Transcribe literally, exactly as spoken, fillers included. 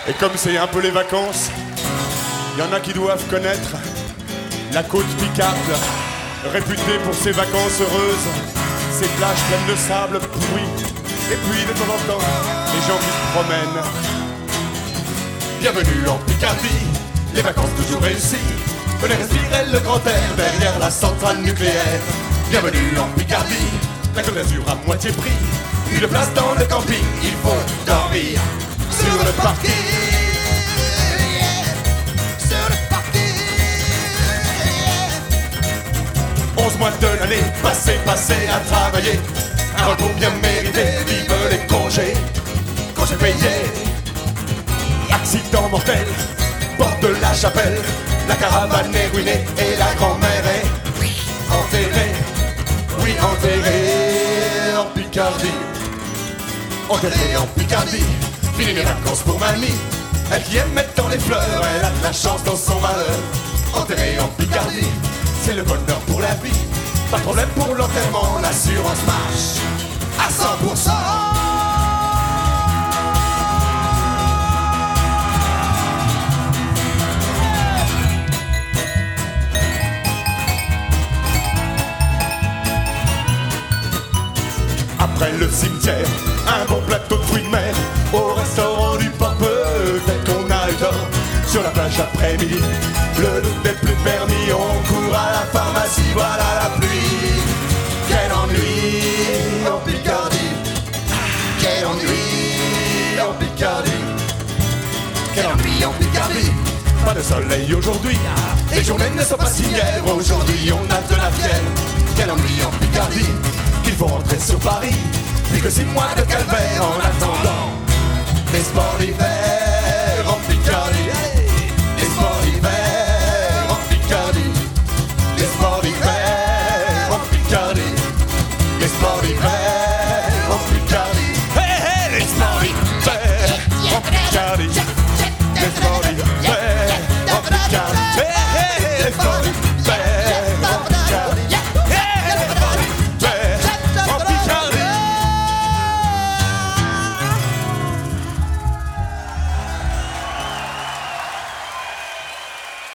Et comme c'est un peu les vacances, il y en a qui doivent connaître la côte picarde, réputée pour ses vacances heureuses, ses plages pleines de sable pourri, et puis de temps en temps, les gens qui se promènent. Bienvenue en Picardie, les vacances toujours réussies. Venez respirer le grand air derrière la centrale nucléaire. Bienvenue en Picardie, la Côte d'Azur à moitié prix. Une place dans le camping, il faut dormir sur le parking. Sur le parking. Onze mois de l'année, passés, passés à travailler. Un repos bien mérité, vive les congés. Congés payés. Accident mortel, porte de la chapelle. La caravane est ruinée et la grand-mère est enterrée. Oui, enterrée en Picardie. Enterrée en Picardie. Fini les vacances pour mamie. Elle qui aime mettre dans les fleurs, elle a de la chance dans son malheur. Enterrée en Picardie, c'est le bonheur pour la vie. Pas de problème pour l'enterrement, l'assurance marche à cent pour cent. Après le cimetière, un bon plateau de fruits de mer. Au restaurant du port, peut-être qu'on a eu tort. Sur la plage après-midi, le doute n'est plus permis. On court à la pharmacie, voilà la pluie. Quel ennui en Picardie. Quel ennui en Picardie. Quel ennui en Picardie. Pas de soleil aujourd'hui, les journées ne sont pas si hier. Aujourd'hui on a de la fièvre. Quel ennui en Picardie. Qu'il faut rentrer sur Paris, puis que six mois de calvaire en attendant les sports d'hiver en Picardie. Les sports d'hiver en Picardie. Les sports d'hiver en Picardie. Les sports d'hiver en Picardie. Hey, hey, les sports d'hiver en Picardie. Les sports d'hiver en Picardie.